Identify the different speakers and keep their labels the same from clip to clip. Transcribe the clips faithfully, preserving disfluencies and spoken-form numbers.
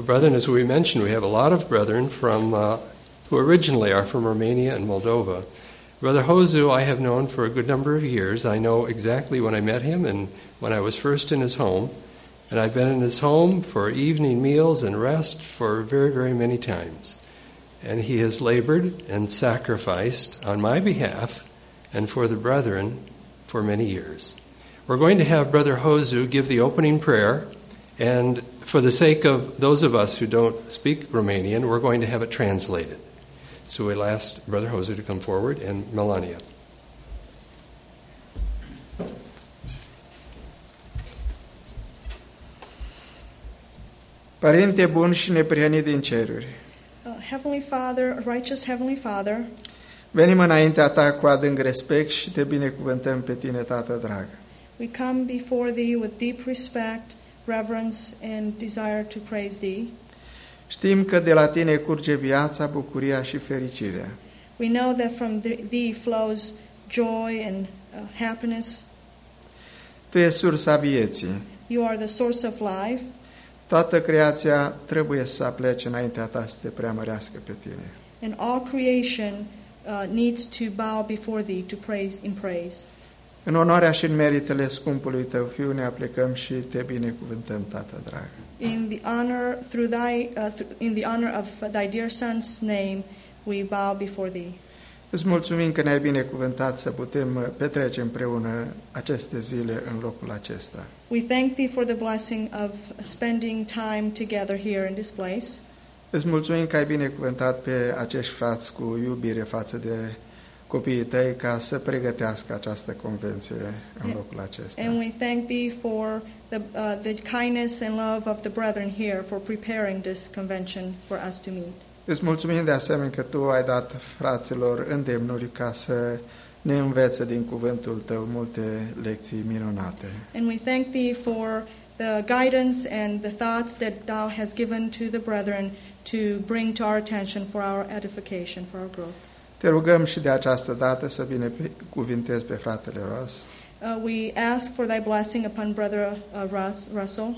Speaker 1: Well, brethren, as we mentioned, we have a lot of brethren from uh, who originally are from Romania and Moldova. Brother Hozu I have known for a good number of years. I know exactly when I met him and when I was first in his home. And I've been in his home for evening meals and rest for very, very many times. And he has labored and sacrificed on my behalf and for the brethren for many years. We're going to have Brother Hozu give the opening prayer. And for the sake of those of us who don't speak Romanian, we're going to have it translated. So we'll ask Brother Hozu to come forward and Melania.
Speaker 2: Părinte bun și neprihănit din ceruri,
Speaker 3: Uh, Heavenly Father, righteous Heavenly Father,
Speaker 2: venim înaintea ta cu adânc respect și te binecuvântăm pe tine, Tată drag.
Speaker 3: we come before Thee with deep respect, reverence, and desire to praise Thee.
Speaker 2: Știm că de la tine curge viața, bucuria și fericirea.
Speaker 3: We know that from Thee flows joy and uh, happiness.
Speaker 2: Tu ești sursa vieții.
Speaker 3: You are the source of life.
Speaker 2: Toată creația trebuie să aplece înaintea ta să te preamărească pe tine.
Speaker 3: And all creation uh, needs to bow before Thee to praise in praise.
Speaker 2: În onoarea și în meritele scumpului tău Fiu ne aplicăm și te binecuvântăm, Tată drag.
Speaker 3: In the honor through Thy, uh, th- in the honor of Thy dear Son's name, we bow before Thee.
Speaker 2: Îți mulțumim că ne-ai binecuvântat să putem petrece împreună aceste zile în locul acesta.
Speaker 3: We thank Thee for the blessing of spending time together here in this place.
Speaker 2: Îți mulțumim că ai binecuvântat pe acești frați cu iubire față de copiii tăi ca să pregătească această convenție în locul acesta.
Speaker 3: And we thank Thee for the, uh, the kindness and love of the brethren here for preparing this convention for us to meet.
Speaker 2: Îți mulțumim de asemenea că tu ai dat fraților îndemnuri ca să ne învețe din cuvântul tău multe lecții minunate.
Speaker 3: And we thank Thee for the guidance and the thoughts that Thou hast given to the brethren to bring to our attention for our edification, for our growth.
Speaker 2: Te rugăm și de această dată să binecuvintezi pe fratele Ross.
Speaker 3: Uh, we ask for Thy blessing upon Brother uh, Russ, Russell.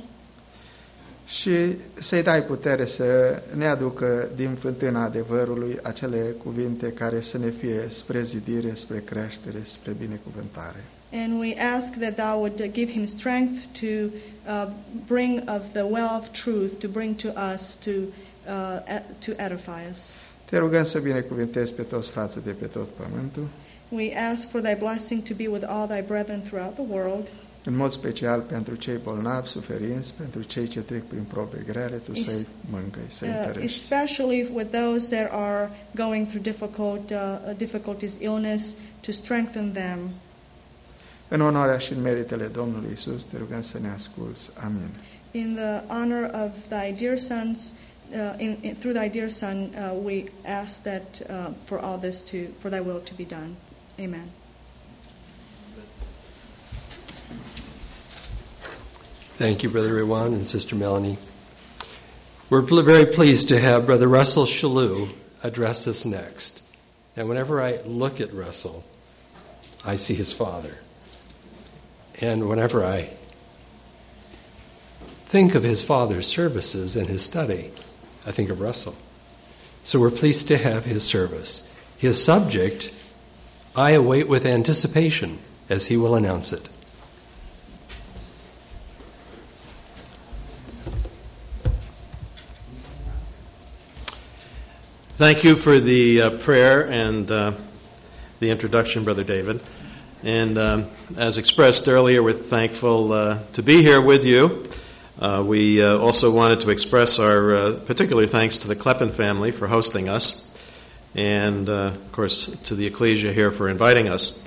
Speaker 2: Și să-i dai putere să ne aducă din fântâna adevărului acele cuvinte care să ne fie spre zidire, spre creștere, spre binecuvântare.
Speaker 3: And we ask that Thou would give him strength to uh, bring of the well of truth, to bring to us, to, uh, to edify us.
Speaker 2: Te rugăm să binecuvântezi pe toți frații de pe tot pământul.
Speaker 3: We ask for Thy blessing to be with all Thy brethren throughout the world.
Speaker 2: În mod special pentru cei bolnavi, suferinți, pentru cei ce trec prin probe grele, tu să-i mângâi, să-i
Speaker 3: Uh,
Speaker 2: întărești.
Speaker 3: especially with those that are going through difficult uh, difficulties, illness, to strengthen them.
Speaker 2: În onoarea și în meritele Domnului Isus, te rugăm să ne asculți. Amin.
Speaker 3: In the honor of Thy dear Son's, uh, in, in, through Thy dear Son, uh, we ask that uh, for all this to, for Thy will to be done. Amen.
Speaker 1: Thank you, Brother Rewan and Sister Melanie. We're pl- very pleased to have Brother Russell Shalou address us next. And whenever I look at Russell, I see his father. And whenever I think of his father's services and his study, I think of Russell. So we're pleased to have his service. His subject, I await with anticipation, as he will announce it.
Speaker 4: Thank you for the uh, prayer and uh, the introduction, Brother David. And um, as expressed earlier, we're thankful uh, to be here with you. Uh, we uh, also wanted to express our uh, particular thanks to the Kleppen family for hosting us, and uh, of course to the Ecclesia here for inviting us.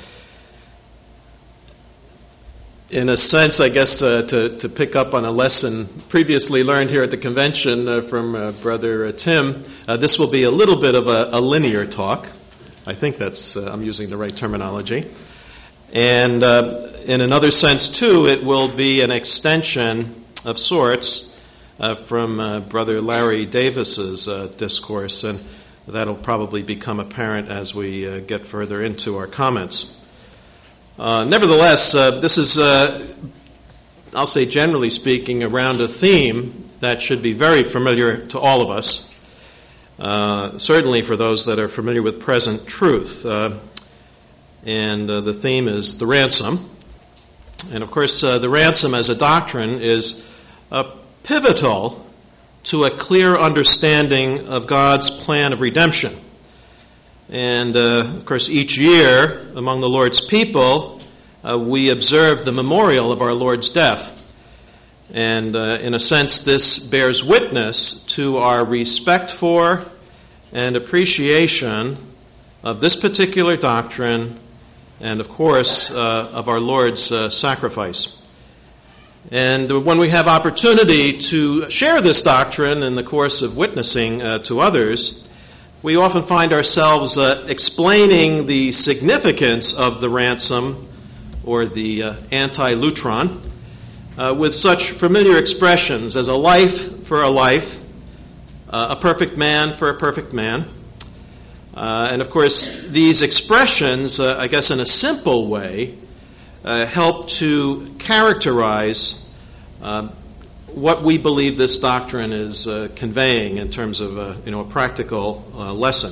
Speaker 4: In a sense, I guess, uh, to, to pick up on a lesson previously learned here at the convention uh, from uh, Brother uh, Tim, uh, this will be a little bit of a, a linear talk. I think that's, uh, I'm using the right terminology. And uh, in another sense, too, it will be an extension of sorts uh, from uh, Brother Larry Davis's uh, discourse, and that'll probably become apparent as we uh, get further into our comments. Uh, nevertheless, uh, this is, uh, I'll say generally speaking, around a theme that should be very familiar to all of us, uh, certainly for those that are familiar with present truth. Uh, and uh, the theme is the ransom. And of course, uh, the ransom as a doctrine is uh, pivotal to a clear understanding of God's plan of redemption. And, uh, of course, each year among the Lord's people, uh, we observe the memorial of our Lord's death. And, uh, in a sense, this bears witness to our respect for and appreciation of this particular doctrine and, of course, uh, of our Lord's uh, sacrifice. And when we have opportunity to share this doctrine in the course of witnessing uh, to others, we often find ourselves uh, explaining the significance of the ransom or the uh, anti-lutron uh, with such familiar expressions as a life for a life, uh, a perfect man for a perfect man. Uh, and of course, these expressions, uh, I guess in a simple way, uh, help to characterize uh, what we believe this doctrine is uh, conveying in terms of uh, you know, a practical uh, lesson.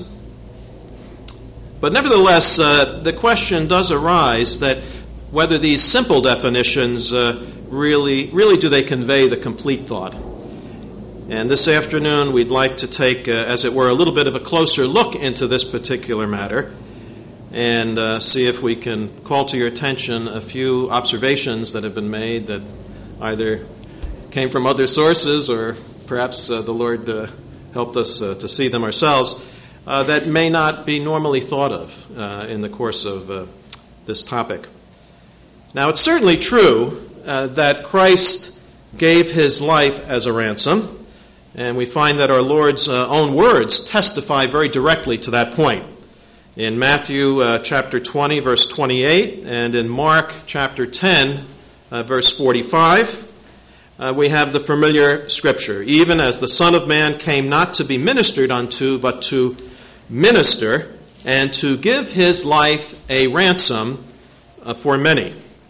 Speaker 4: But nevertheless, uh, the question does arise that whether these simple definitions uh, really, really do they convey the complete thought. And this afternoon we'd like to take, uh, as it were, a little bit of a closer look into this particular matter and uh, see if we can call to your attention a few observations that have been made that either came from other sources or perhaps uh, the Lord uh, helped us uh, to see them ourselves uh, that may not be normally thought of uh, in the course of uh, this topic. Now, it's certainly true uh, that Christ gave his life as a ransom, and we find that our Lord's uh, own words testify very directly to that point. In Matthew uh, chapter twenty, verse twenty-eight, and in Mark chapter ten, uh, verse forty-five, Uh, we have the familiar scripture, even as the Son of Man came not to be ministered unto, but to minister and to give his life a ransom uh, for many.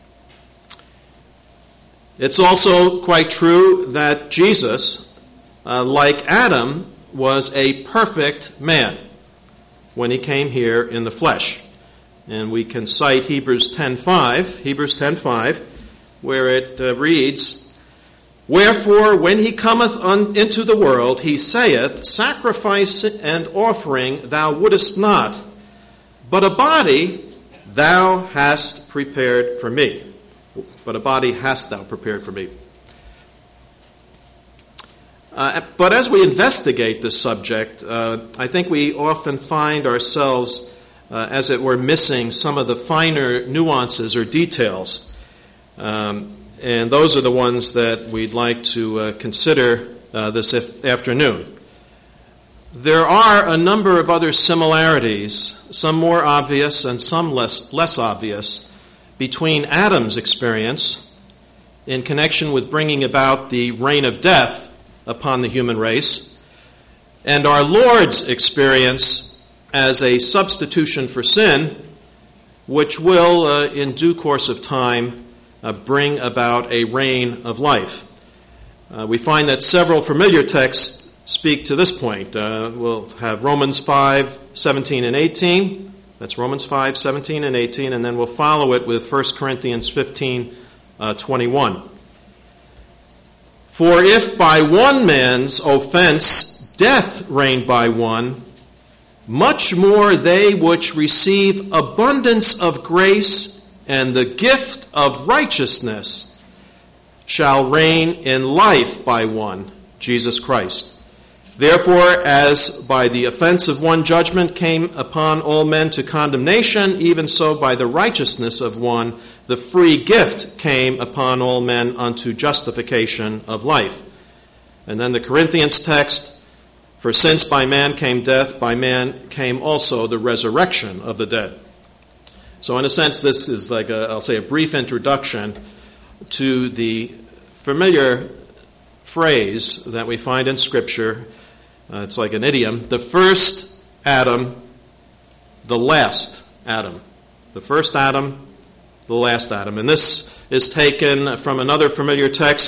Speaker 4: It's also quite true that Jesus, uh, like Adam, was a perfect man when he came here in the flesh. And we can cite Hebrews ten five, Hebrews ten five, where it uh, reads, "Wherefore, when he cometh un- into the world, he saith, Sacrifice and offering thou wouldest not, but a body thou hast prepared for me. But a body hast thou prepared for me." Uh, but as we investigate this subject, uh, I think we often find ourselves, uh, as it were, missing some of the finer nuances or details. Um, And those are the ones that we'd like to uh, consider uh, this afternoon. There are a number of other similarities, some more obvious and some less, less obvious, between Adam's experience in connection with bringing about the reign of death upon the human race and our Lord's experience as a substitution for sin, which will, uh, in due course of time, Uh, bring about a reign of life. Uh, we find that several familiar texts speak to this point. Uh, we'll have Romans five, seventeen and eighteen. That's Romans five, seventeen and eighteen, and then we'll follow it with First Corinthians fifteen, twenty-one. "For if by one man's offense death reigned by one, much more they which receive abundance of grace and the gift of righteousness shall reign in life by one, Jesus Christ. Therefore, as by the offense of one judgment came upon all men to condemnation, even so by the righteousness of one the free gift came upon all men unto justification of life." And then the Corinthians text, "For since by man came death, by man came also the resurrection of the dead." So in a sense, this is like, a, I'll say, a brief introduction to the familiar phrase that we find in Scripture. Uh, it's like an idiom. The first Adam, the last Adam. The first Adam, the last Adam. And this is taken from another familiar text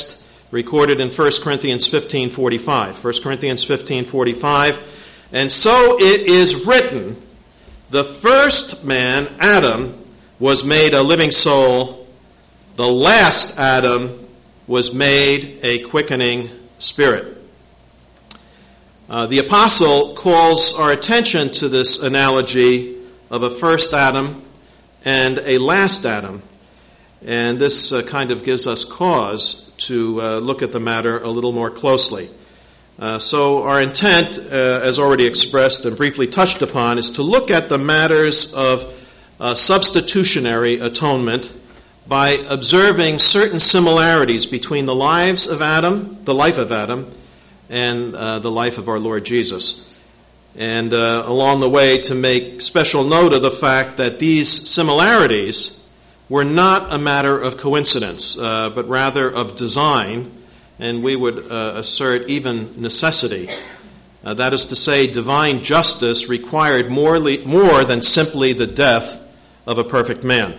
Speaker 4: recorded in First Corinthians fifteen forty-five. First Corinthians fifteen forty-five. And so it is written, the first man, Adam, was made a living soul. The last Adam was made a quickening spirit. Uh, the apostle calls our attention to this analogy of a first Adam and a last Adam. And this uh, kind of gives us cause to uh, look at the matter a little more closely. Uh, so our intent, uh, as already expressed and briefly touched upon, is to look at the matters of uh, substitutionary atonement by observing certain similarities between the lives of Adam, the life of Adam, and uh, the life of our Lord Jesus. And uh, along the way to make special note of the fact that these similarities were not a matter of coincidence, uh, but rather of design, and we would uh, assert even necessity. Uh, that is to say, divine justice required more, le- more than simply the death of a perfect man.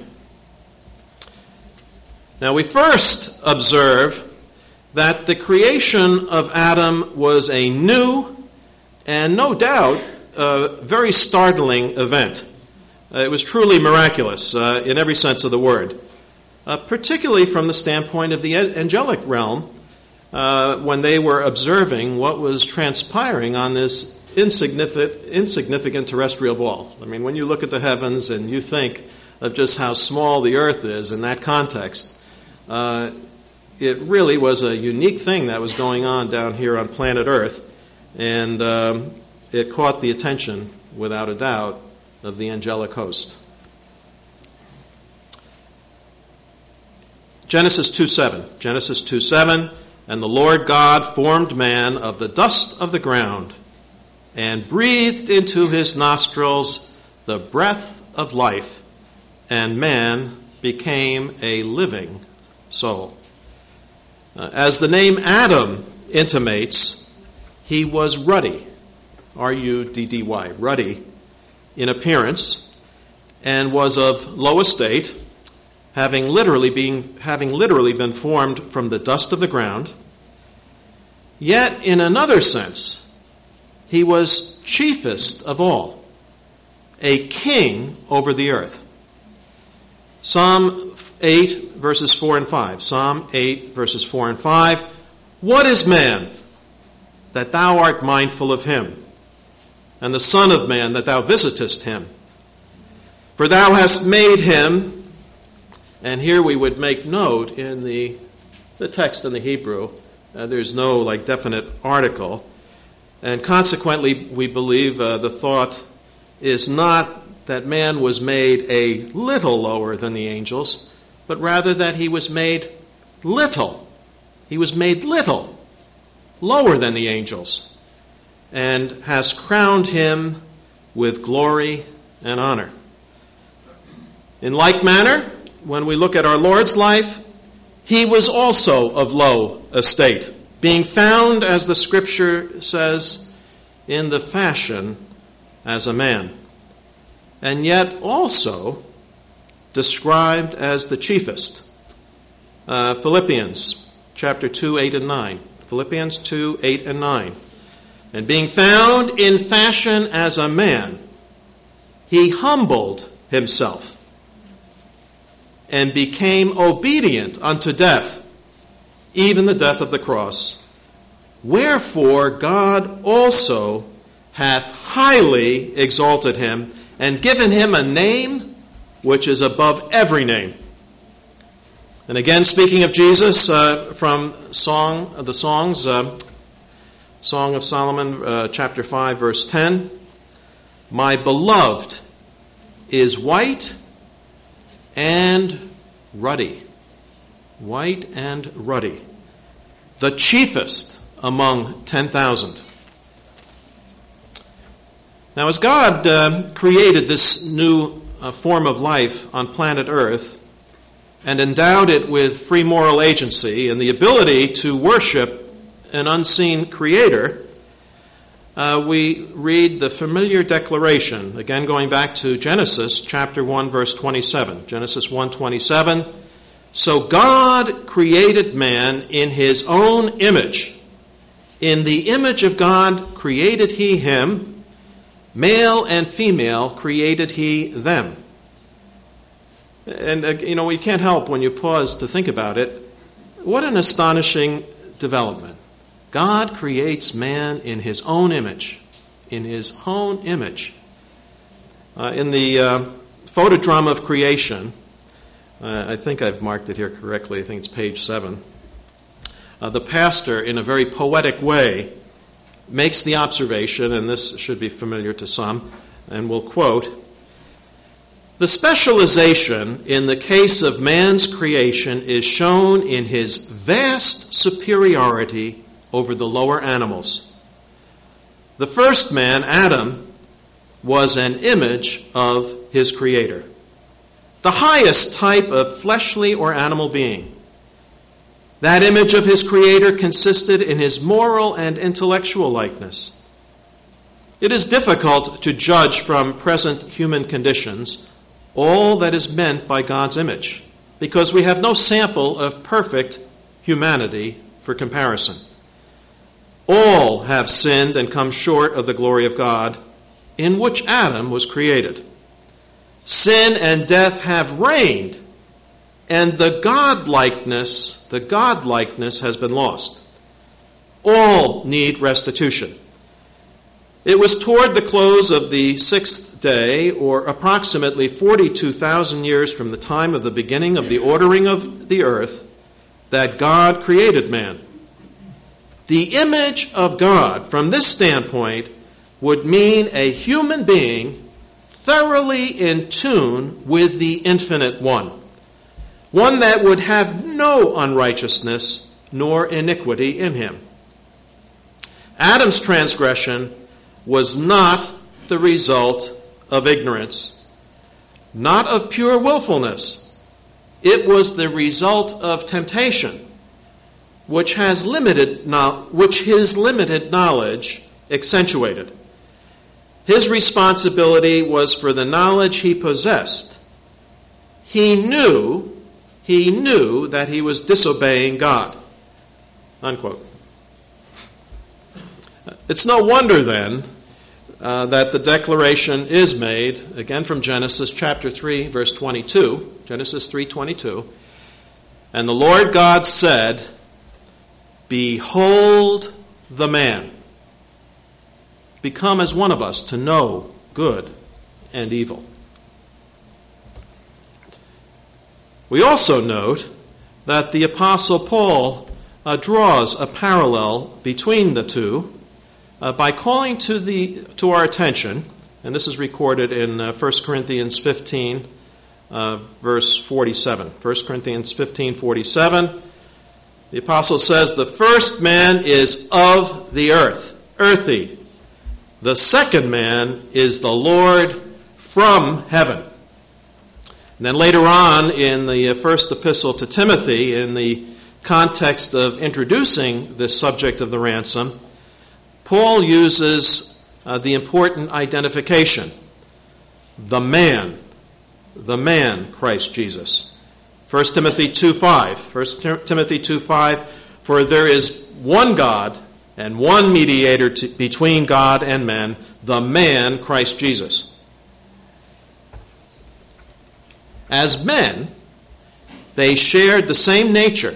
Speaker 4: Now we first observe that the creation of Adam was a new and no doubt a very startling event. Uh, it was truly miraculous uh, in every sense of the word, uh, particularly from the standpoint of the angelic realm uh, when they were observing what was transpiring on this insignificant, insignificant terrestrial ball. I mean, when you look at the heavens and you think of just how small the earth is in that context, uh, it really was a unique thing that was going on down here on planet Earth, and um, it caught the attention, without a doubt, of the angelic host. Genesis two seven. Genesis two seven, and the Lord God formed man of the dust of the ground and breathed into his nostrils the breath of life, and man became a living soul. Uh, as the name Adam intimates, he was ruddy, R U D D Y, ruddy in appearance, and was of low estate, having literally been, having literally been formed from the dust of the ground. Yet, in another sense, he was chiefest of all, a king over the earth. Psalm eight, verses four and five. Psalm eight, verses four and five. What is man, that thou art mindful of him, and the Son of Man, that thou visitest him? For thou hast made him, and here we would make note in the, the text in the Hebrew, uh, there's no like definite article, and consequently we believe uh, the thought is not that man was made a little lower than the angels, but rather that he was made little. He was made little, lower than the angels, and has crowned him with glory and honor. In like manner, when we look at our Lord's life, he was also of low estate, being found, as the Scripture says, in the fashion as a man, and yet also described as the chiefest. Uh, Philippians chapter two, eight and nine. Philippians two, eight and nine. And being found in fashion as a man, he humbled himself and became obedient unto death, even the death of the cross. Wherefore God also hath highly exalted him and given him a name which is above every name. And again, speaking of Jesus, uh, from song the songs, uh, Song of Solomon, uh, chapter five, verse ten, my beloved is white and ruddy. White and ruddy. The chiefest among ten thousand. Now, as God uh, created this new uh, form of life on planet Earth and endowed it with free moral agency and the ability to worship an unseen creator, uh, we read the familiar declaration, again going back to Genesis chapter one, verse twenty-seven. Genesis one twenty-seven, So God created man in his own image. In the image of God created he him. Male and female created he them. And, uh, you know, you can't help when you pause to think about it. What an astonishing development. God creates man in his own image. In his own image. Uh, in the uh, photodrama of creation, uh, I think I've marked it here correctly, I think it's page seven, uh, the pastor, in a very poetic way, makes the observation, and this should be familiar to some, and we'll quote, "The specialization in the case of man's creation is shown in his vast superiority over the lower animals. The first man, Adam, was an image of his Creator, the highest type of fleshly or animal being. That image of his Creator consisted in his moral and intellectual likeness. It is difficult to judge from present human conditions all that is meant by God's image, because we have no sample of perfect humanity for comparison. All have sinned and come short of the glory of God, in which Adam was created. Sin and death have reigned, and the godlikeness, the godlikeness has been lost. All need restitution. It was toward the close of the sixth day, or approximately forty-two thousand years from the time of the beginning of the ordering of the earth, that God created man. The image of God, from this standpoint, would mean a human being thoroughly in tune with the Infinite One, one that would have no unrighteousness nor iniquity in him. Adam's transgression was not the result of ignorance, not of pure willfulness. It was the result of temptation, which has limited no- which his limited knowledge accentuated. His responsibility was for the knowledge he possessed. He knew, he knew that he was disobeying God. Unquote. It's no wonder then uh, that the declaration is made, again from Genesis chapter three, verse twenty-two, Genesis three twenty-two, "And the Lord God said, Behold the man, become as one of us to know good and evil." We also note that the Apostle Paul uh, draws a parallel between the two uh, by calling to the to our attention, and this is recorded in uh, First Corinthians fifteen, uh, verse forty-seven. First Corinthians fifteen, forty-seven. The apostle says, "The first man is of the earth," earthy. "The second man is the Lord from heaven." And then later on in the first epistle to Timothy, in the context of introducing this subject of the ransom, Paul uses uh, the important identification, the man, the man, Christ Jesus. First Timothy two five. First Timothy two five, "For there is one God and one mediator to, between God and men, the man, Christ Jesus." As men, they shared the same nature,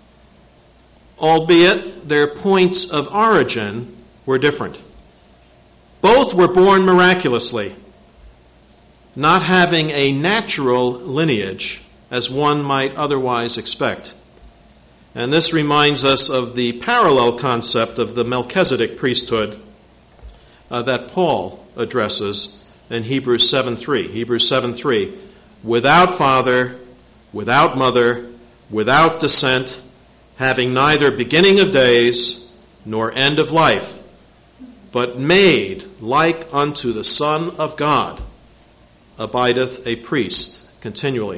Speaker 4: albeit their points of origin were different. Both were born miraculously, not having a natural lineage as one might otherwise expect. And this reminds us of the parallel concept of the Melchizedek priesthood uh, that Paul addresses in Hebrews seven three. Hebrews seven three. "Without father, without mother, without descent, having neither beginning of days nor end of life, but made like unto the Son of God, abideth a priest continually."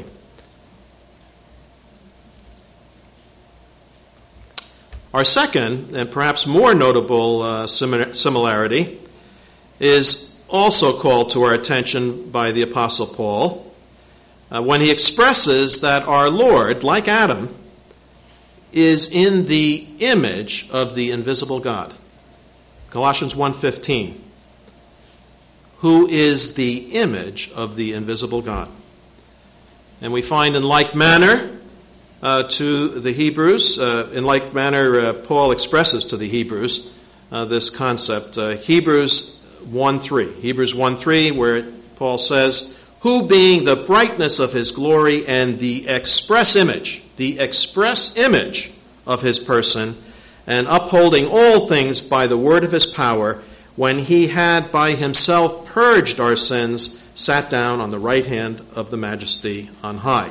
Speaker 4: Our second, and perhaps more notable uh, similarity, is also called to our attention by the Apostle Paul. uh, when he expresses that our Lord, like Adam, is in the image of the invisible God. Colossians one fifteen. Who is the image of the invisible God. And we find in like manner uh, to the Hebrews, uh, in like manner uh, Paul expresses to the Hebrews uh, this concept. Uh, Hebrews one three. Hebrews one three, where Paul says, who being the brightness of his glory and the express image, the express image of his person, and upholding all things by the word of his power, when he had by himself purged our sins, sat down on the right hand of the majesty on high.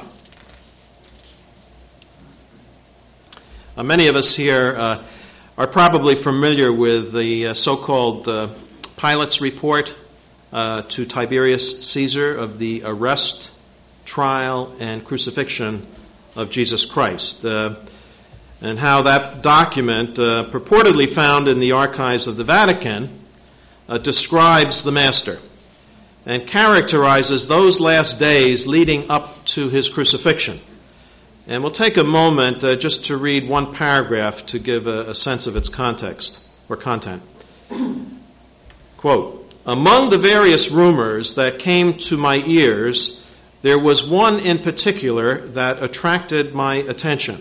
Speaker 4: Uh, many of us here uh, are probably familiar with the uh, so-called uh, Pilate's report uh, to Tiberius Caesar of the arrest, trial, and crucifixion of Jesus Christ, uh, and how that document, uh, purportedly found in the archives of the Vatican, uh, describes the Master and characterizes those last days leading up to his crucifixion. And we'll take a moment uh, just to read one paragraph to give a, a sense of its context or content. Quote, among the various rumors that came to my ears, there was one in particular that attracted my attention.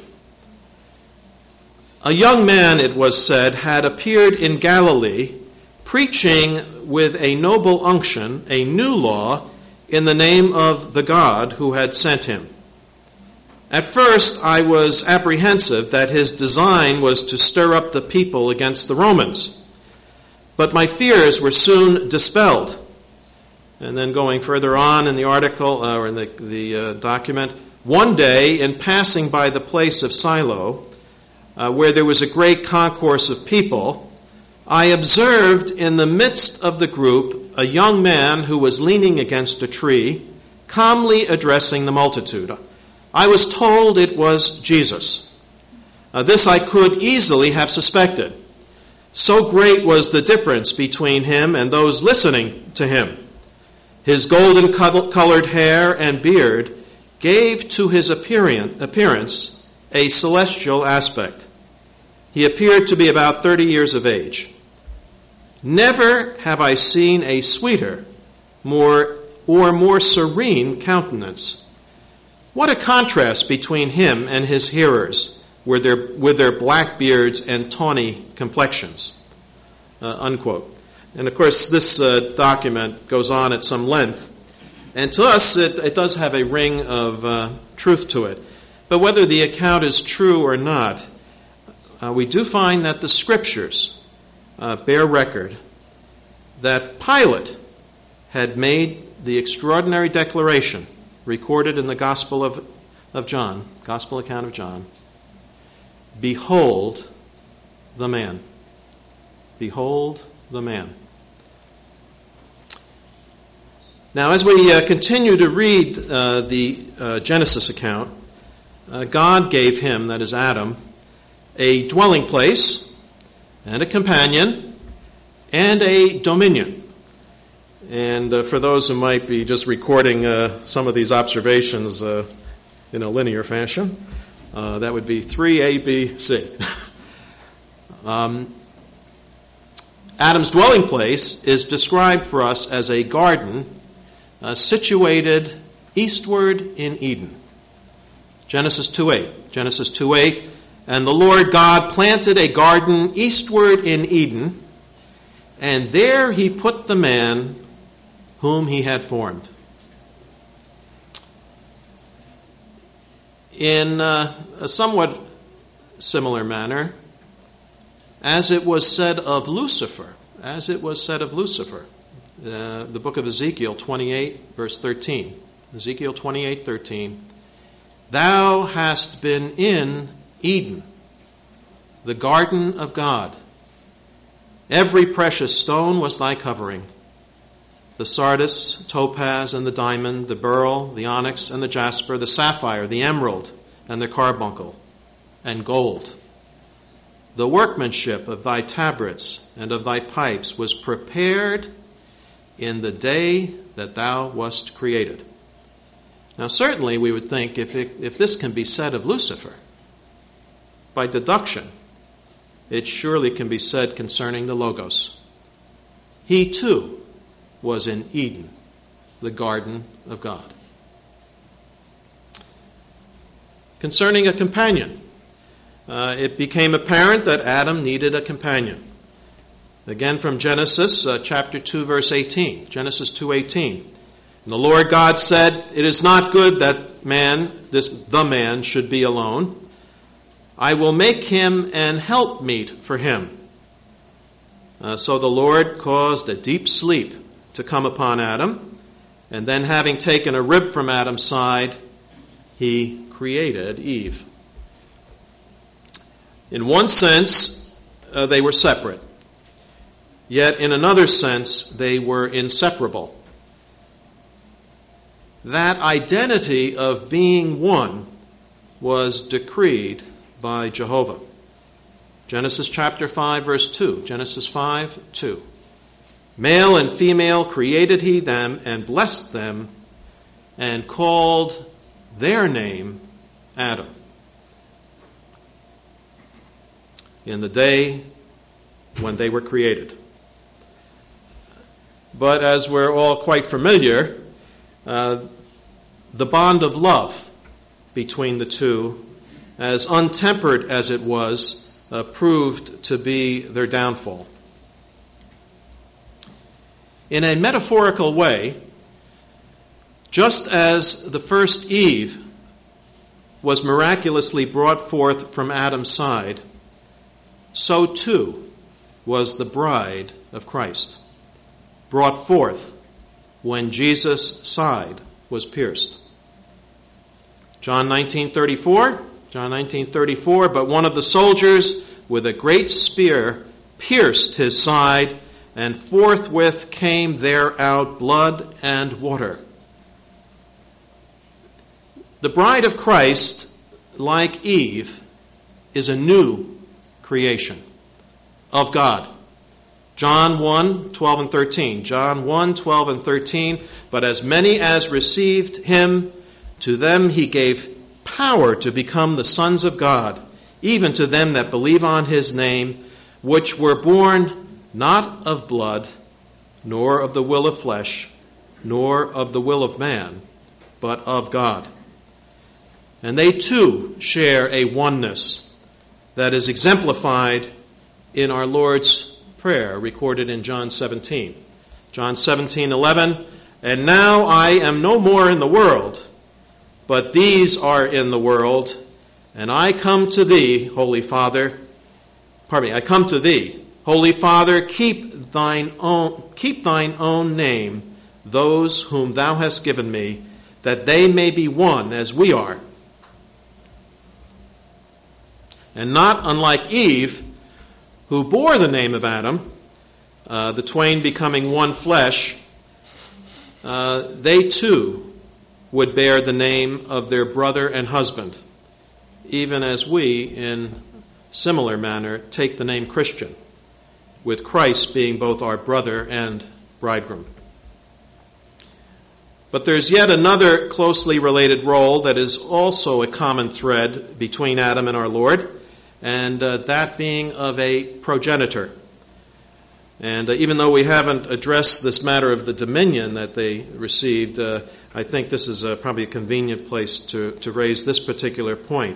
Speaker 4: A young man, it was said, had appeared in Galilee preaching with a noble unction a new law in the name of the God who had sent him. At first, I was apprehensive that his design was to stir up the people against the Romans, but my fears were soon dispelled. And then going further on in the article, uh, or in the, the uh, document, one day, in passing by the place of Silo, uh, where there was a great concourse of people, I observed in the midst of the group a young man who was leaning against a tree, calmly addressing the multitude. I was told it was Jesus. Uh, this I could easily have suspected. So great was the difference between him and those listening to him. His golden colored hair and beard gave to his appearance a celestial aspect. He appeared to be about thirty years of age. Never have I seen a sweeter, more or more serene countenance. What a contrast between him and his hearers with their, with their black beards and tawny complexions. Uh, unquote. And of course, this uh, document goes on at some length. And to us, it, it does have a ring of uh, truth to it. But whether the account is true or not, uh, we do find that the Scriptures uh, bear record that Pilate had made the extraordinary declaration recorded in the Gospel of, of John, Gospel account of John, behold the man. Behold the man. Now, as we uh, continue to read uh, the uh, Genesis account, uh, God gave him, that is Adam, a dwelling place and a companion and a dominion. And uh, for those who might be just recording uh, some of these observations uh, in a linear fashion, uh, that would be three A, B, C. um, Adam's dwelling place is described for us as a garden uh, situated eastward in Eden. Genesis two eight. Genesis two eight. And the Lord God planted a garden eastward in Eden, and there he put the man whom he had formed. In uh, a somewhat similar manner, as it was said of Lucifer, as it was said of Lucifer, uh, the book of Ezekiel twenty-eight, verse thirteen. Ezekiel twenty-eight, thirteen. Thou hast been in Eden, the garden of God. Every precious stone was thy covering. The sardius, topaz, and the diamond, the beryl, the onyx, and the jasper, the sapphire, the emerald, and the carbuncle, and gold. The workmanship of thy tabrets and of thy pipes was prepared in the day that thou wast created. Now, certainly we would think if, it, if this can be said of Lucifer, by deduction, it surely can be said concerning the Logos. He too was in Eden, the garden of God. Concerning a companion, uh, it became apparent that Adam needed a companion. Again from Genesis uh, chapter two, verse eighteen. Genesis two eighteen. And the Lord God said, "It is not good that man, this the man, should be alone. I will make him an helpmeet for him." Uh, so the Lord caused a deep sleep to come upon Adam, and then having taken a rib from Adam's side, he created Eve. In one sense, uh, they were separate. Yet in another sense, they were inseparable. That identity of being one was decreed by Jehovah. Genesis chapter five, verse two. Genesis five, two. Male and female created he them and blessed them and called their name Adam. In the day when they were created. But as we're all quite familiar, uh, the bond of love between the two, as untempered as it was, uh, proved to be their downfall. In a metaphorical way, just as the first Eve was miraculously brought forth from Adam's side, so too was the bride of Christ, brought forth when Jesus' side was pierced. John nineteen thirty-four, John nineteen thirty-four, but one of the soldiers with a great spear pierced his side, and forthwith came there out blood and water. The bride of Christ, like Eve, is a new creation of God. John one, twelve and thirteen. John one, twelve and thirteen. But as many as received him, to them he gave power to become the sons of God, even to them that believe on his name, which were born not of blood, nor of the will of flesh, nor of the will of man, but of God. And they too share a oneness that is exemplified in our Lord's Prayer recorded in John seventeen. John seventeen, eleven, and now I am no more in the world, but these are in the world, and I come to thee, Holy Father. Pardon me, I come to thee, Holy Father, keep thine own, keep thine own name, those whom thou hast given me, that they may be one as we are. And not unlike Eve, who bore the name of Adam, uh, the twain becoming one flesh, uh, they too would bear the name of their brother and husband, even as we, in similar manner, take the name Christian, with Christ being both our brother and bridegroom. But there's yet another closely related role that is also a common thread between Adam and our Lord, and uh, that being of a progenitor. And uh, even though we haven't addressed this matter of the dominion that they received, uh, I think this is uh, probably a convenient place to, to raise this particular point.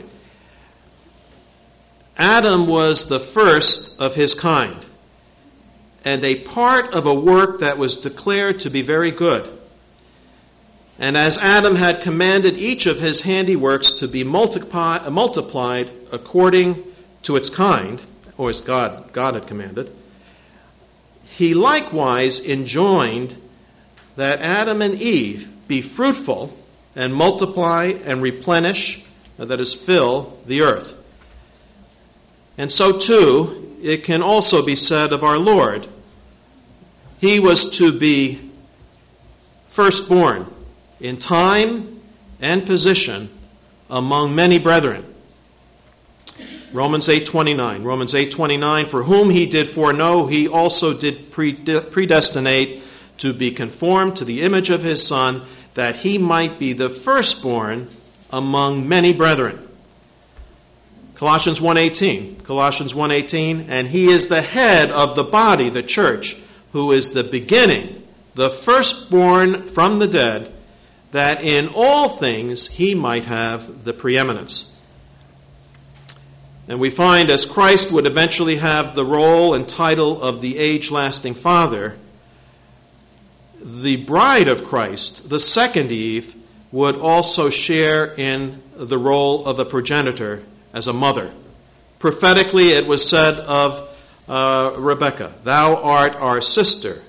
Speaker 4: Adam was the first of his kind, and a part of a work that was declared to be very good. And as Adam had commanded each of his handiworks to be multiply, multiplied according to its kind, or as God, God had commanded, he likewise enjoined that Adam and Eve be fruitful and multiply and replenish, that is, fill the earth. And so too, it can also be said of our Lord. He was to be firstborn in time and position among many brethren. Romans eight twenty-nine. Romans eight twenty-nine, for whom he did foreknow, he also did predestinate to be conformed to the image of his Son, that he might be the firstborn among many brethren. Colossians one eighteen. Colossians one eighteen, and he is the head of the body, the church, who is the beginning, the firstborn from the dead, that in all things he might have the preeminence. And we find, as Christ would eventually have the role and title of the age-lasting Father, the bride of Christ, the second Eve, would also share in the role of a progenitor as a mother. Prophetically, it was said of uh, Rebekah, "Thou art our sister.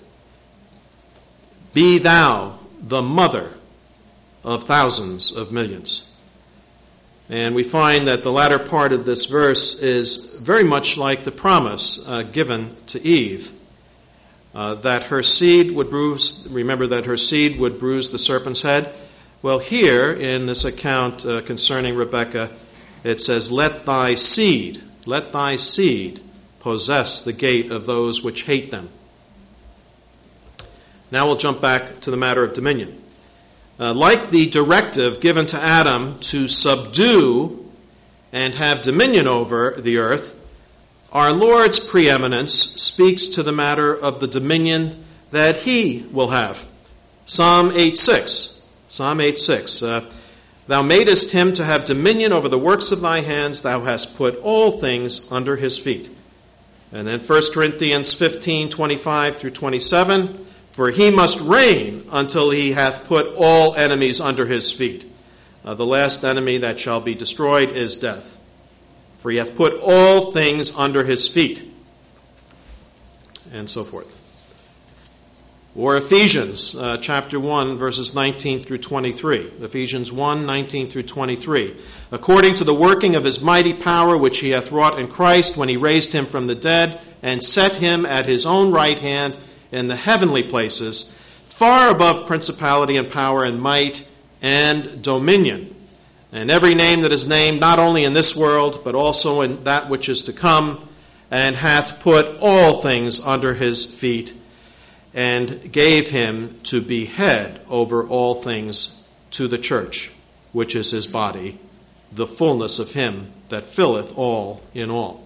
Speaker 4: Be thou the mother of thousands of millions." And we find that the latter part of this verse is very much like the promise uh, given to Eve, uh, that her seed would bruise, remember that her seed would bruise the serpent's head. Well, here in this account uh, concerning Rebekah, it says, "Let thy seed, let thy seed possess the gate of those which hate them." Now we'll jump back to the matter of dominion. Uh, like the directive given to Adam to subdue and have dominion over the earth, our Lord's preeminence speaks to the matter of the dominion that he will have. Psalm eight six. Psalm eight six. Uh, "Thou madest him to have dominion over the works of thy hands. Thou hast put all things under his feet." And then First Corinthians fifteen twenty-five through twenty-seven. "For he must reign until he hath put all enemies under his feet." Uh, the last enemy that shall be destroyed is death. "For he hath put all things under his feet." And so forth. Or Ephesians uh, chapter one, verses nineteen through twenty-three. Ephesians one, nineteen through twenty-three. "According to the working of his mighty power, which he hath wrought in Christ, when he raised him from the dead, and set him at his own right hand in the heavenly places, far above principality and power and might and dominion, and every name that is named, not only in this world, but also in that which is to come, and hath put all things under his feet, and gave him to be head over all things to the church, which is his body, the fullness of him that filleth all in all."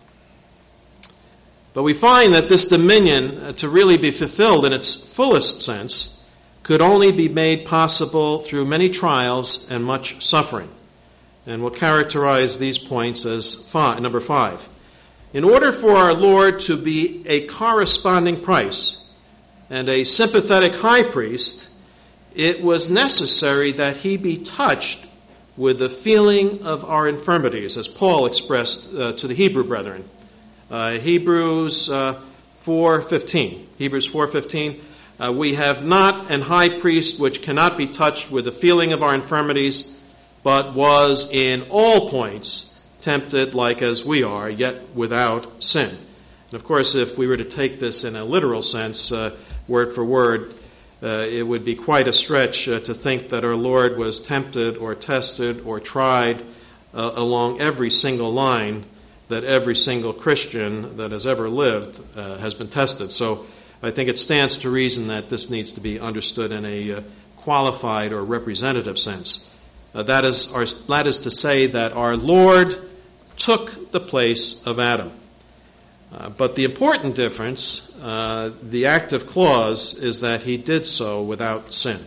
Speaker 4: But we find that this dominion, uh, to really be fulfilled in its fullest sense, could only be made possible through many trials and much suffering. And we'll characterize these points as five, number five. In order for our Lord to be a corresponding price and a sympathetic high priest, it was necessary that he be touched with the feeling of our infirmities, as Paul expressed uh, to the Hebrew brethren. Uh, Hebrews uh, four fifteen. Hebrews four fifteen. Uh, "We have not an high priest which cannot be touched with the feeling of our infirmities, but was in all points tempted like as we are, yet without sin." And of course, if we were to take this in a literal sense, uh, word for word, uh, it would be quite a stretch uh, to think that our Lord was tempted or tested or tried uh, along every single line that every single Christian that has ever lived uh, has been tested. So I think it stands to reason that this needs to be understood in a uh, qualified or representative sense. Uh, that is, our, that is to say that our Lord took the place of Adam. Uh, but the important difference, uh, the active clause, is that he did so without sin.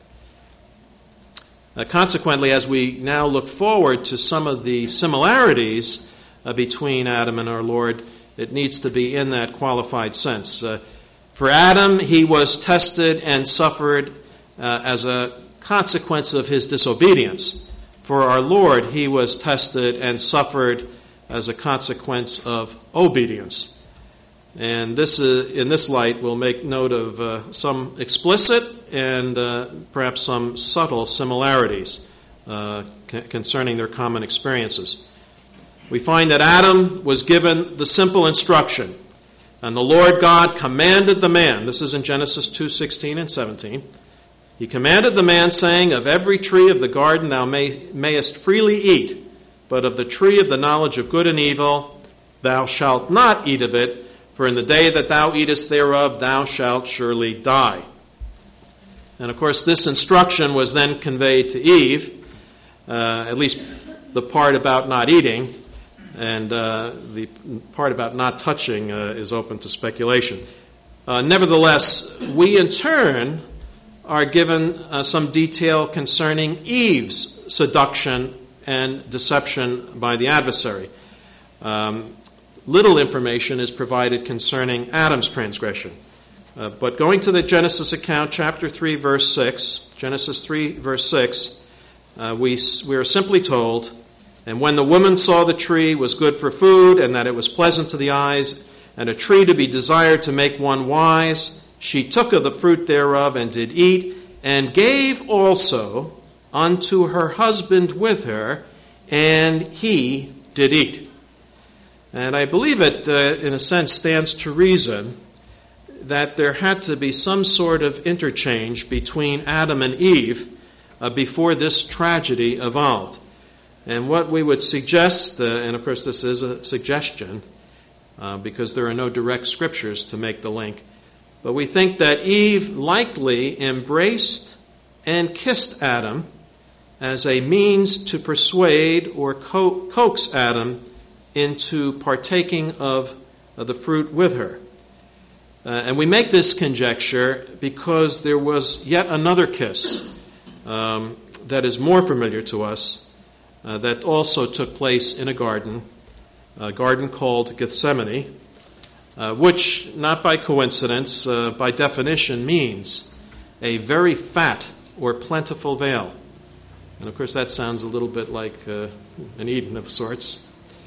Speaker 4: Uh, consequently, as we now look forward to some of the similarities uh, between Adam and our Lord, it needs to be in that qualified sense. Uh, for Adam, he was tested and suffered uh, as a consequence of his disobedience. For our Lord, he was tested and suffered as a consequence of obedience. And this, uh, in this light, we'll make note of uh, some explicit and uh, perhaps some subtle similarities uh, c- concerning their common experiences. We find that Adam was given the simple instruction, and the Lord God commanded the man, this is in Genesis two sixteen and seventeen, he commanded the man, saying, "Of every tree of the garden thou may, mayest freely eat, but of the tree of the knowledge of good and evil thou shalt not eat of it, for in the day that thou eatest thereof thou shalt surely die." And of course, this instruction was then conveyed to Eve, uh, at least the part about not eating, and uh, the part about not touching uh, is open to speculation. Uh, nevertheless, we in turn are given uh, some detail concerning Eve's seduction and deception by the adversary. Um, little information is provided concerning Adam's transgression. Uh, but going to the Genesis account, chapter three, verse six, Genesis three, verse six, uh, we, we are simply told, "And when the woman saw the tree was good for food, and that it was pleasant to the eyes, and a tree to be desired to make one wise, she took of the fruit thereof, and did eat, and gave also unto her husband with her, and he did eat." And I believe it, uh, in a sense, stands to reason that there had to be some sort of interchange between Adam and Eve uh, before this tragedy evolved. And what we would suggest, uh, and of course this is a suggestion, uh, because there are no direct scriptures to make the link, but we think that Eve likely embraced and kissed Adam as a means to persuade or co- coax Adam into partaking of uh, the fruit with her. Uh, and we make this conjecture because there was yet another kiss um, that is more familiar to us uh, that also took place in a garden, a garden called Gethsemane, uh, which, not by coincidence, uh, by definition means a very fat or plentiful vale. And of course that sounds a little bit like uh, an Eden of sorts.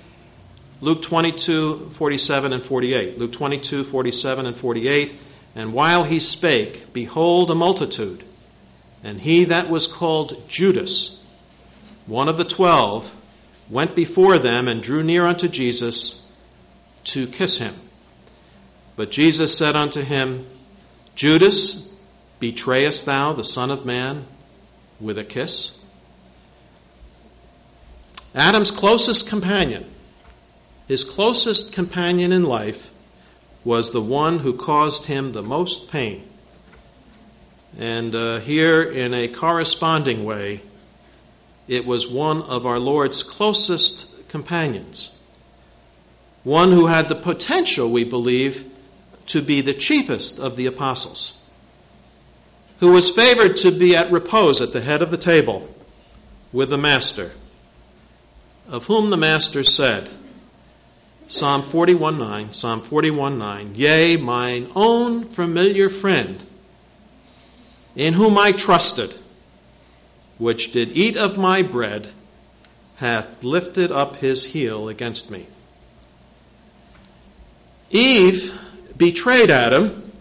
Speaker 4: Luke twenty-two, forty-seven and forty-eight. Luke twenty-two, forty-seven and forty-eight. "And while he spake, behold a multitude, and he that was called Judas, one of the twelve, went before them and drew near unto Jesus to kiss him. But Jesus said unto him, Judas, betrayest thou the Son of Man with a kiss?" Adam's closest companion, his closest companion in life, was the one who caused him the most pain. And uh, here, in a corresponding way, it was one of our Lord's closest companions, one who had the potential, we believe, to be the chiefest of the apostles, who was favored to be at repose at the head of the table with the Master, of whom the Master said, Psalm forty-one nine, Psalm forty-one nine, "Yea, mine own familiar friend, in whom I trusted, which did eat of my bread, hath lifted up his heel against me." Eve betrayed Adam,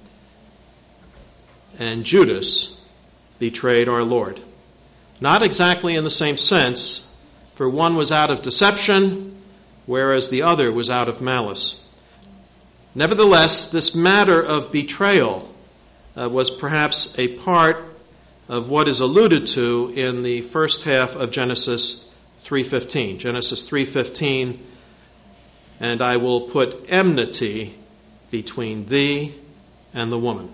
Speaker 4: and Judas betrayed our Lord. Not exactly in the same sense, for one was out of deception, whereas the other was out of malice. Nevertheless, this matter of betrayal uh, was perhaps a part of what is alluded to in the first half of Genesis three fifteen. Genesis three fifteen, "And I will put enmity between thee and the woman."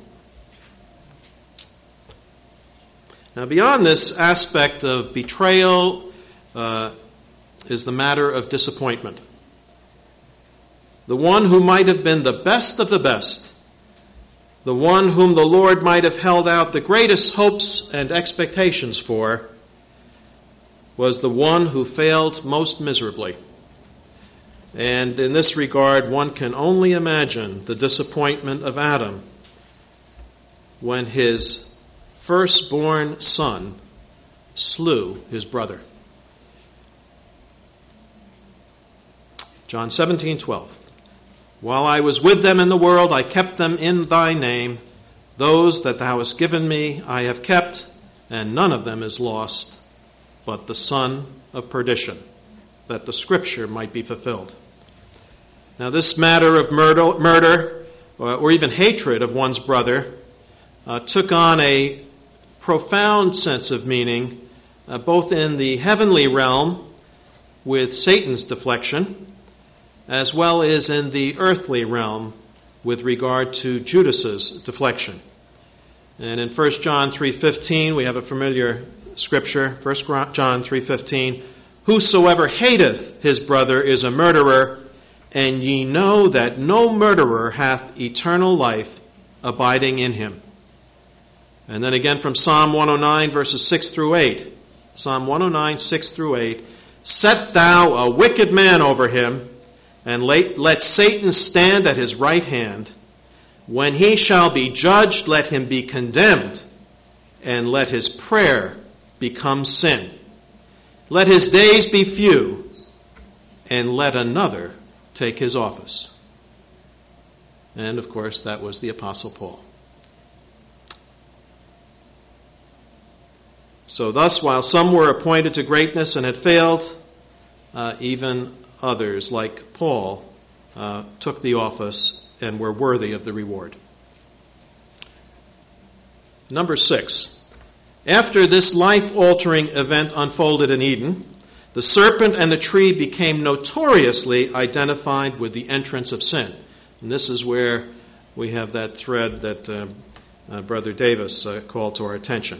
Speaker 4: Now, beyond this aspect of betrayal uh, is the matter of disappointment. The one who might have been the best of the best, the one whom the Lord might have held out the greatest hopes and expectations for, was the one who failed most miserably. And in this regard, one can only imagine the disappointment of Adam when his firstborn son slew his brother. John seventeen twelve. "While I was with them in the world, I kept them in thy name. Those that thou hast given me I have kept, and none of them is lost, but the son of perdition, that the scripture might be fulfilled." Now, this matter of murder, murder or even hatred of one's brother uh, took on a profound sense of meaning, uh, both in the heavenly realm with Satan's deflection, as well as in the earthly realm with regard to Judas's deflection. And in First John three fifteen, we have a familiar scripture, First John three fifteen, whosoever hateth his brother is a murderer, and ye know that no murderer hath eternal life abiding in him. And then again from Psalm one oh nine, verses six through eight. Psalm one oh nine, six through eight. Set thou a wicked man over him, and let, let Satan stand at his right hand. When he shall be judged, let him be condemned, and let his prayer become sin. Let his days be few, and let another take his office. And, of course, that was the Apostle Paul. So thus, while some were appointed to greatness and had failed, uh, even others, like Paul, uh, took the office and were worthy of the reward. Number six. After this life-altering event unfolded in Eden, the serpent and the tree became notoriously identified with the entrance of sin. And this is where we have that thread that uh, uh, Brother Davis uh, called to our attention.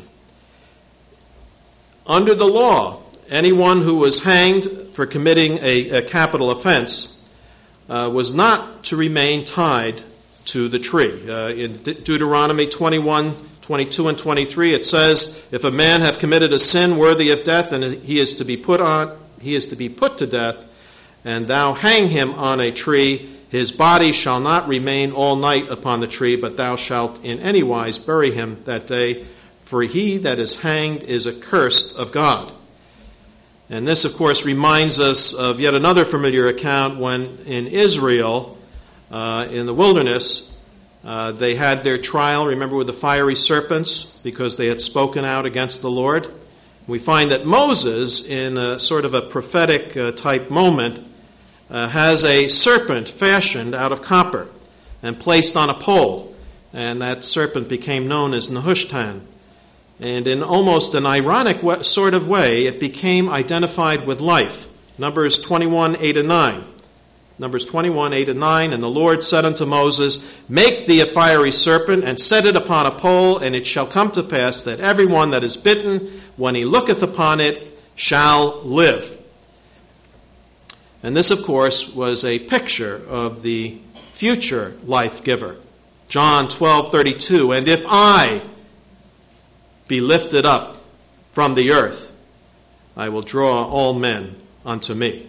Speaker 4: Under the law, anyone who was hanged for committing a, a capital offense uh, was not to remain tied to the tree. Uh, in De- Deuteronomy twenty-one, twenty-two, and twenty-three, it says, "If a man have committed a sin worthy of death, and he is to be put on, he is to be put to death, and thou hang him on a tree, his body shall not remain all night upon the tree, but thou shalt in any wise bury him that day. For he that is hanged is accursed of God." And this, of course, reminds us of yet another familiar account when in Israel, uh, in the wilderness, uh, they had their trial, remember, with the fiery serpents, because they had spoken out against the Lord. We find that Moses, in a sort of a prophetic uh, type moment, uh, has a serpent fashioned out of copper and placed on a pole. And that serpent became known as Nehushtan. And in almost an ironic sort of way, it became identified with life. Numbers twenty-one, eight and nine. Numbers twenty-one, eight and nine. "And the Lord said unto Moses, Make thee a fiery serpent, and set it upon a pole, and it shall come to pass that everyone that is bitten, when he looketh upon it, shall live." And this, of course, was a picture of the future life giver. John twelve, thirty-two, "And if I be lifted up from the earth, I will draw all men unto me."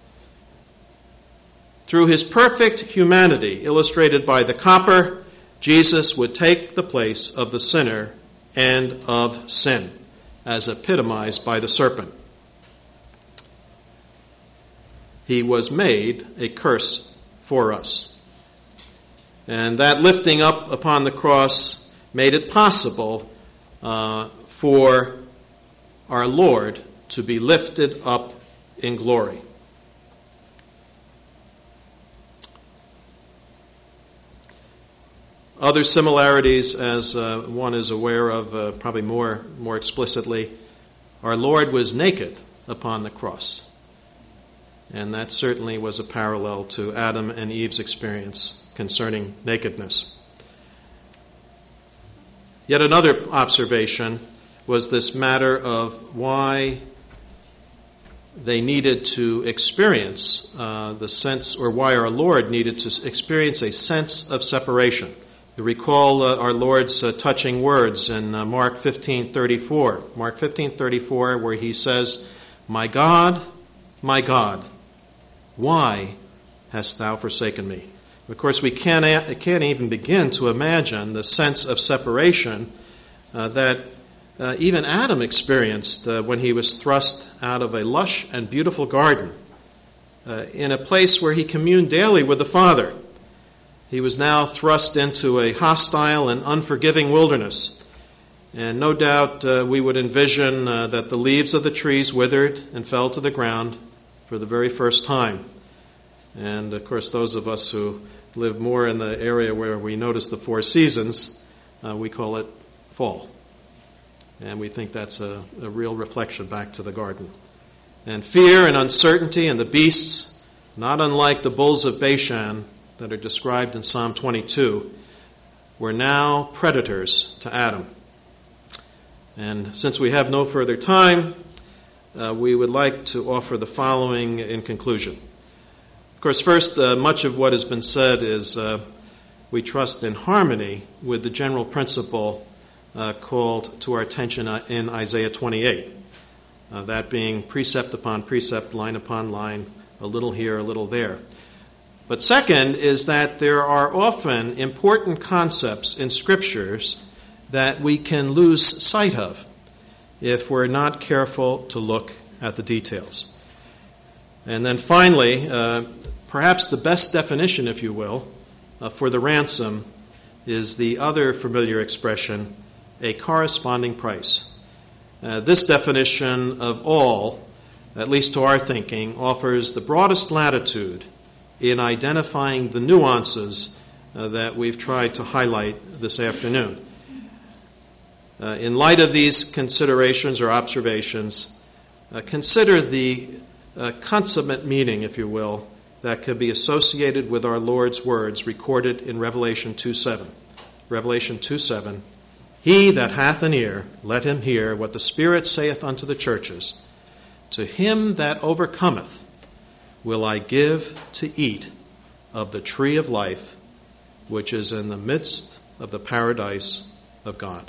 Speaker 4: Through his perfect humanity, illustrated by the copper, Jesus would take the place of the sinner and of sin, as epitomized by the serpent. He was made a curse for us. And that lifting up upon the cross made it possible Uh, for our Lord to be lifted up in glory. Other similarities, as uh, one is aware of uh, probably more, more explicitly, our Lord was naked upon the cross. And that certainly was a parallel to Adam and Eve's experience concerning nakedness. Yet another observation was this matter of why they needed to experience uh, the sense, or why our Lord needed to experience a sense of separation. You recall uh, our Lord's uh, touching words in uh, Mark fifteen thirty-four. Mark fifteen thirty-four, where he says, "My God, my God, why hast thou forsaken me?" Of course, we can't, can't even begin to imagine the sense of separation uh, that uh, even Adam experienced uh, when he was thrust out of a lush and beautiful garden uh, in a place where he communed daily with the Father. He was now thrust into a hostile and unforgiving wilderness. And no doubt uh, we would envision uh, that the leaves of the trees withered and fell to the ground for the very first time. And, of course, those of us who live more in the area where we notice the four seasons, uh, we call it fall. And we think that's a, a real reflection back to the garden. And fear and uncertainty and the beasts, not unlike the bulls of Bashan that are described in Psalm twenty-two, were now predators to Adam. And since we have no further time, uh, we would like to offer the following in conclusion. Of course, first, uh, much of what has been said is, uh, we trust, in harmony with the general principle uh, called to our attention in Isaiah twenty-eight, uh, that being precept upon precept, line upon line, a little here, a little there. But second is that there are often important concepts in Scriptures that we can lose sight of if we're not careful to look at the details. And then finally, uh, perhaps the best definition, if you will, uh, for the ransom is the other familiar expression, a corresponding price. Uh, this definition of all, at least to our thinking, offers the broadest latitude in identifying the nuances uh, that we've tried to highlight this afternoon. Uh, in light of these considerations or observations, uh, consider the uh, consummate meaning, if you will, that could be associated with our Lord's words recorded in Revelation two seven. Revelation two seven, "He that hath an ear, let him hear what the Spirit saith unto the churches. To him that overcometh will I give to eat of the tree of life, which is in the midst of the paradise of God."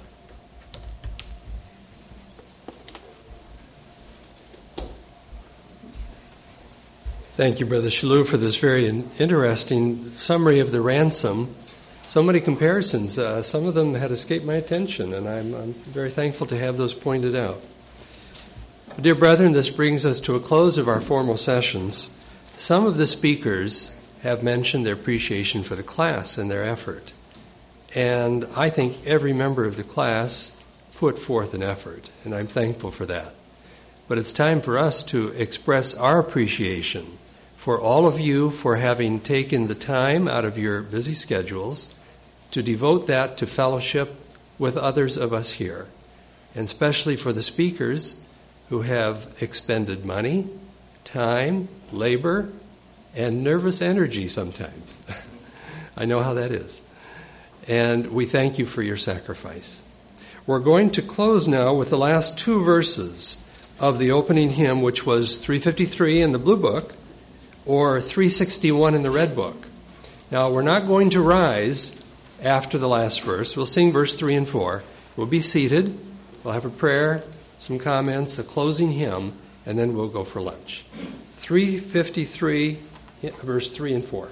Speaker 1: Thank you, Brother Shalou, for this very interesting summary of the ransom. So many comparisons. Uh, some of them had escaped my attention, and I'm, I'm very thankful to have those pointed out. Dear brethren, this brings us to a close of our formal sessions. Some of the speakers have mentioned their appreciation for the class and their effort. And I think every member of the class put forth an effort, and I'm thankful for that. But it's time for us to express our appreciation for all of you for having taken the time out of your busy schedules to devote that to fellowship with others of us here, and especially for the speakers who have expended money, time, labor, and nervous energy sometimes. I know how that is. And we thank you for your sacrifice. We're going to close now with the last two verses of the opening hymn, which was three fifty-three in the blue book or three sixty-one in the red book. Now, we're not going to rise after the last verse. We'll sing verse three and four. We'll be seated. We'll have a prayer, some comments, a closing hymn, and then we'll go for lunch. three fifty-three, verse three and four.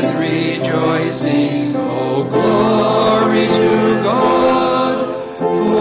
Speaker 5: Oh, glory to God, for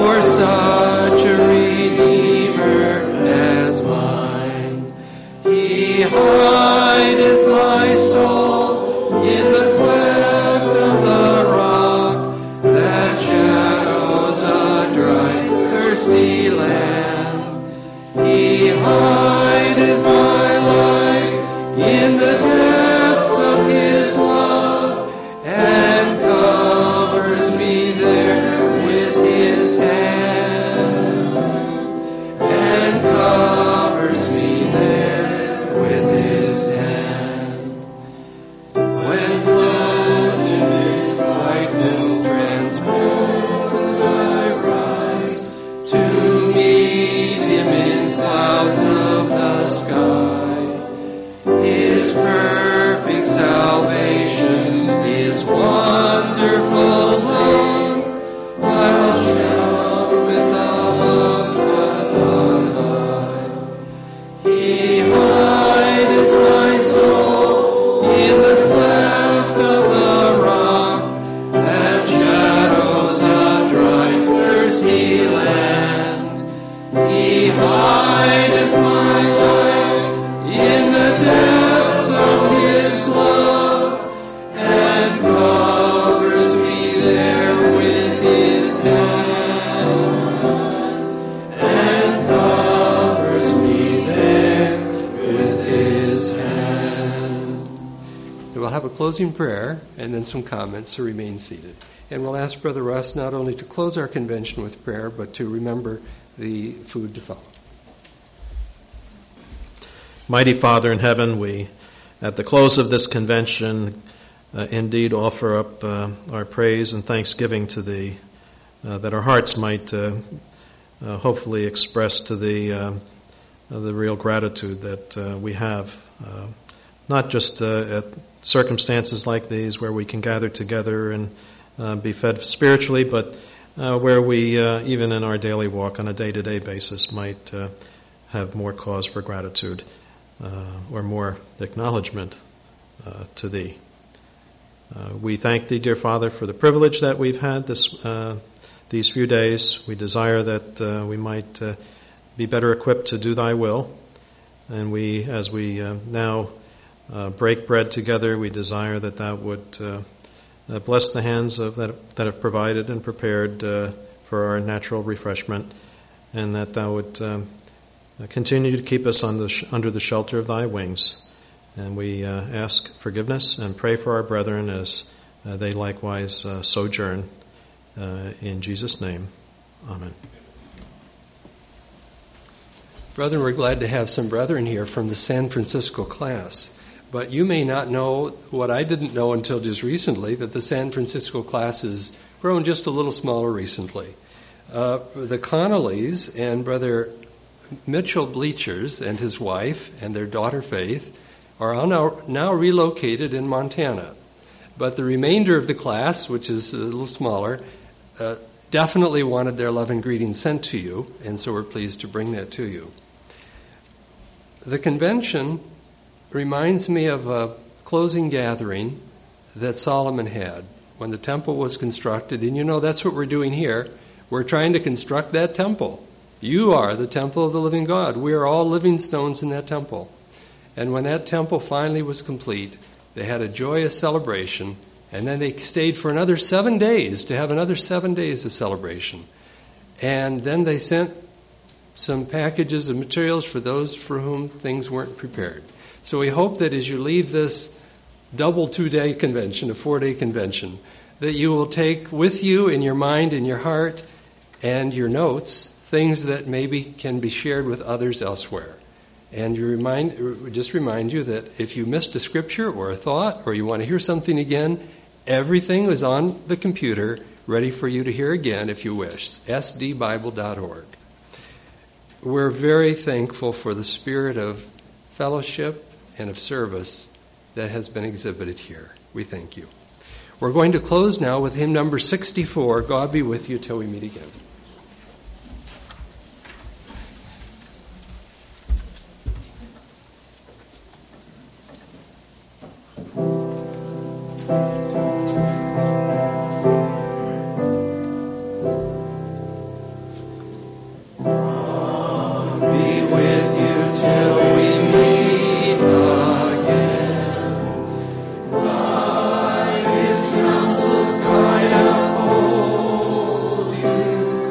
Speaker 1: closing prayer and then some comments, so remain seated. And we'll ask Brother Russ not only to close our convention with prayer, but to remember the food to follow.
Speaker 4: Mighty Father in heaven, we, at the close of this convention, uh, indeed offer up uh, our praise and thanksgiving to Thee, uh, that our hearts might uh, uh, hopefully express to Thee uh, uh, the real gratitude that uh, we have, uh, not just uh, at circumstances like these where we can gather together and uh, be fed spiritually, but uh, where we, uh, even in our daily walk on a day-to-day basis, might uh, have more cause for gratitude. Uh, or more acknowledgement uh, to Thee. Uh, we thank Thee, dear Father, for the privilege that we've had this uh, these few days. We desire that uh, we might uh, be better equipped to do Thy will. And we, as we uh, now uh, break bread together, we desire that Thou would uh, uh, bless the hands of that that have provided and prepared uh, for our natural refreshment, and that Thou would Um, Uh, continue to keep us on the sh- under the shelter of Thy wings. And we uh, ask forgiveness and pray for our brethren as uh, they likewise uh, sojourn. Uh, in Jesus' name, amen.
Speaker 1: Brethren, we're glad to have some brethren here from the San Francisco class. But you may not know what I didn't know until just recently, that the San Francisco class has grown just a little smaller recently. Uh, the Connollys and Brother Mitchell Bleachers and his wife and their daughter Faith are now, now relocated in Montana. But the remainder of the class, which is a little smaller, uh, definitely wanted their love and greetings sent to you, and so we're pleased to bring that to you. The convention reminds me of a closing gathering that Solomon had when the temple was constructed, and you know that's what we're doing here. We're trying to construct that temple. You are the temple of the living God. We are all living stones in that temple. And when that temple finally was complete, they had a joyous celebration, and then they stayed for another seven days to have another seven days of celebration. And then they sent some packages of materials for those for whom things weren't prepared. So we hope that as you leave this double two-day convention, a four-day convention, that you will take with you in your mind and your heart and your notes things that maybe can be shared with others elsewhere. And you remind, just remind you that if you missed a scripture or a thought, or you want to hear something again, everything is on the computer, ready for you to hear again if you wish. s d bible dot org. We're very thankful for the spirit of fellowship and of service that has been exhibited here. We thank you. We're going to close now with hymn number sixty-four, God Be With You Till We Meet Again.
Speaker 5: You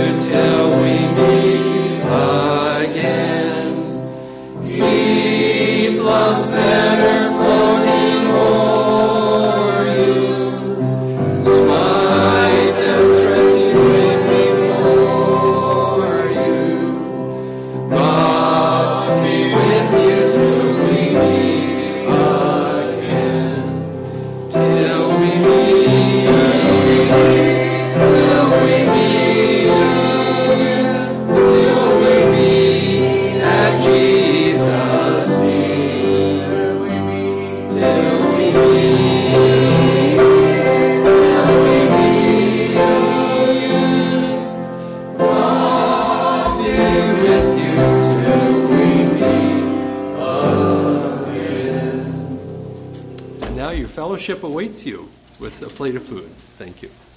Speaker 1: till we meet again. Keep love's banner floating o'er you. Smite death's threatening wing before you. God be with you till we meet again. Till we meet, till we meet, till we meet at Jesus' feet. Till we meet, till we meet, till we meet. God be with you till we meet again. And now your fellowship awaits you with a plate of food. Thank you.